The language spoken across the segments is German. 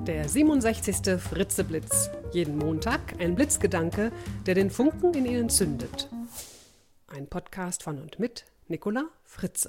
Der 67. Fritze-Blitz. Jeden Montag ein Blitzgedanke, der den Funken in Ihnen zündet. Ein Podcast von und mit Nicola Fritze.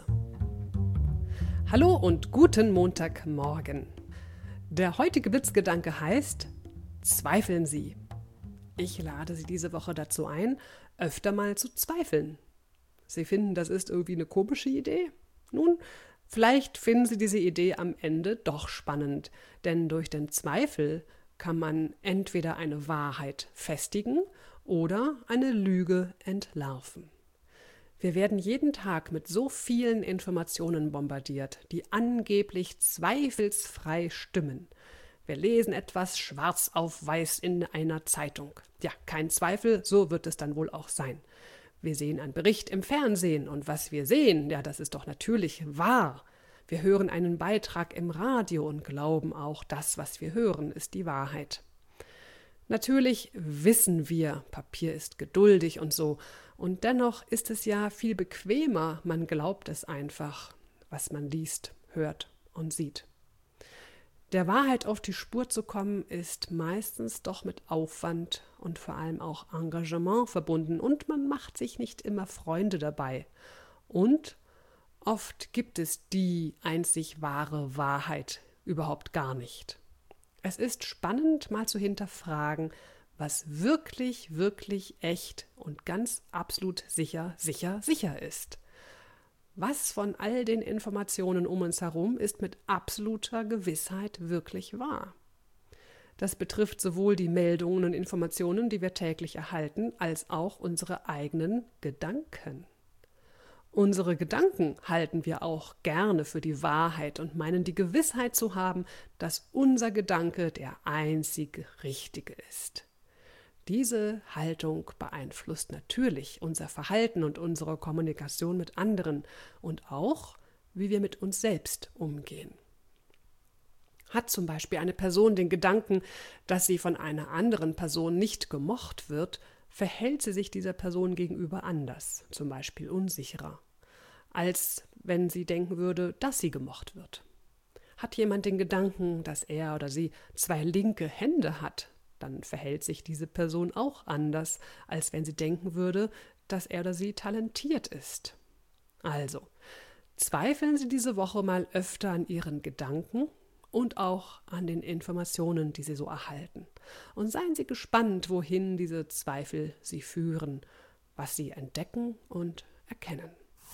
Hallo und guten Montagmorgen. Der heutige Blitzgedanke heißt: Zweifeln Sie. Ich lade Sie diese Woche dazu ein, öfter mal zu zweifeln. Sie finden, das ist irgendwie eine komische Idee? Nun, vielleicht finden Sie diese Idee am Ende doch spannend, denn durch den Zweifel kann man entweder eine Wahrheit festigen oder eine Lüge entlarven. Wir werden jeden Tag mit so vielen Informationen bombardiert, die angeblich zweifelsfrei stimmen. Wir lesen etwas schwarz auf weiß in einer Zeitung. Ja, kein Zweifel, so wird es dann wohl auch sein. Wir sehen einen Bericht im Fernsehen und was wir sehen, ja, das ist doch natürlich wahr. Wir hören einen Beitrag im Radio und glauben auch, das, was wir hören, ist die Wahrheit. Natürlich wissen wir, Papier ist geduldig und so, und dennoch ist es ja viel bequemer, man glaubt es einfach, was man liest, hört und sieht. Der Wahrheit auf die Spur zu kommen, ist meistens doch mit Aufwand und vor allem auch Engagement verbunden und man macht sich nicht immer Freunde dabei. Und oft gibt es die einzig wahre Wahrheit überhaupt gar nicht. Es ist spannend, mal zu hinterfragen, was wirklich, wirklich echt und ganz absolut sicher ist. Was von all den Informationen um uns herum ist mit absoluter Gewissheit wirklich wahr? Das betrifft sowohl die Meldungen und Informationen, die wir täglich erhalten, als auch unsere eigenen Gedanken. Unsere Gedanken halten wir auch gerne für die Wahrheit und meinen die Gewissheit zu haben, dass unser Gedanke der einzig richtige ist. Diese Haltung beeinflusst natürlich unser Verhalten und unsere Kommunikation mit anderen und auch, wie wir mit uns selbst umgehen. Hat zum Beispiel eine Person den Gedanken, dass sie von einer anderen Person nicht gemocht wird, verhält sie sich dieser Person gegenüber anders, zum Beispiel unsicherer, als wenn sie denken würde, dass sie gemocht wird. Hat jemand den Gedanken, dass er oder sie 2 linke Hände hat, dann verhält sich diese Person auch anders, als wenn sie denken würde, dass er oder sie talentiert ist. Also, zweifeln Sie diese Woche mal öfter an Ihren Gedanken und auch an den Informationen, die Sie so erhalten. Und seien Sie gespannt, wohin diese Zweifel Sie führen, was Sie entdecken und erkennen.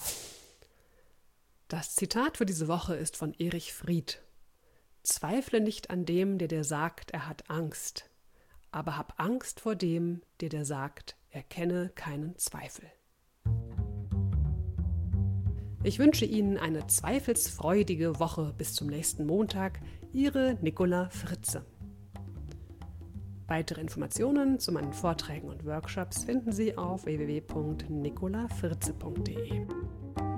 Das Zitat für diese Woche ist von Erich Fried. Zweifle nicht an dem, der dir sagt, er hat Angst. Aber hab Angst vor dem, der dir sagt, er kenne keinen Zweifel. Ich wünsche Ihnen eine zweifelsfreudige Woche bis zum nächsten Montag. Ihre Nicola Fritze. Weitere Informationen zu meinen Vorträgen und Workshops finden Sie auf www.nicolafritze.de.